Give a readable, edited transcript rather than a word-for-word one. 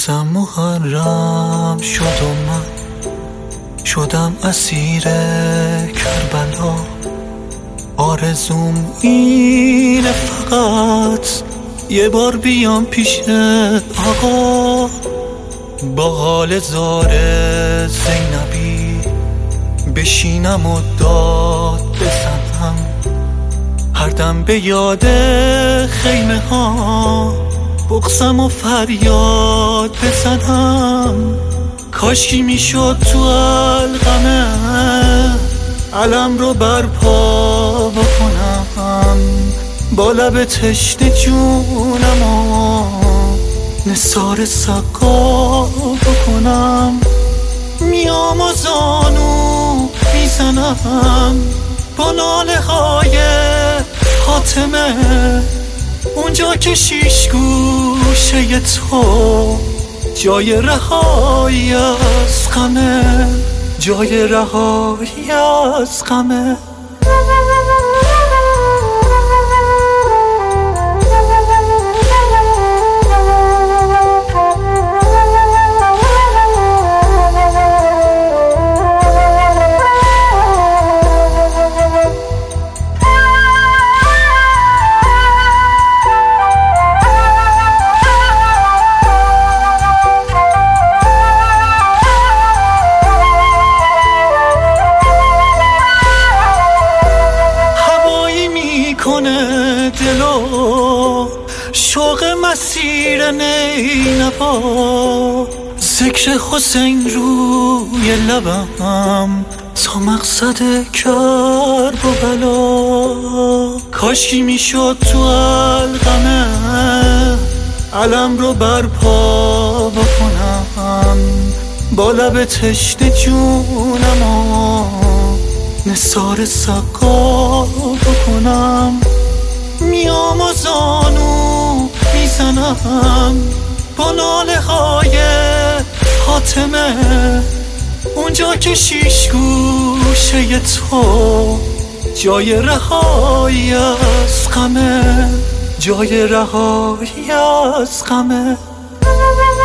بازم محرم شد و من شدم اسیر کربلا. آرزوم اینه فقط یه بار بیام پیش آقا، با حال زار زینبی بشینم و داد بزنم، هر دم به یاد خیمه ها بغضم و فریاد بزنم. کاشکی میشد تو علقمه علم رو برپا بکنم، با لب تشنه جونم و نثار سقا بکنم. میام و زانو میزنم با ناله های فاطمه، اونجا که شیش گوشه تو جای رهایی از غمه، جای رهایی از غمه. کنه دلو شوق مسیر نینوا، ذکر حسین روی لبم تا مقصد کربلا. کاشکی میشد تو علقمه علم رو برپا بکنم، با لب تشنه جونم و نثار سقا بکنم. میام و زانو میزنم با ناله های فاطمه، اونجا که شیش گوشه تو جای رهایی از غمه، جای رهایی از غمه.